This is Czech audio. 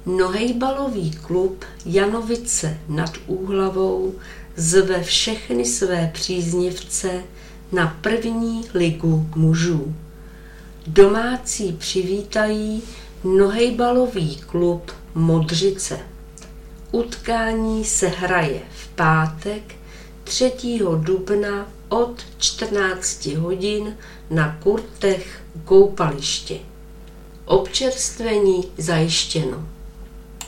Nohejbalový klub Janovice nad Úhlavou zve všechny své příznivce na první ligu mužů. Domácí přivítají nohejbalový klub Modřice. Utkání se hraje v pátek 3. dubna od 14 hodin na kurtech u koupaliště. Občerstvení zajištěno.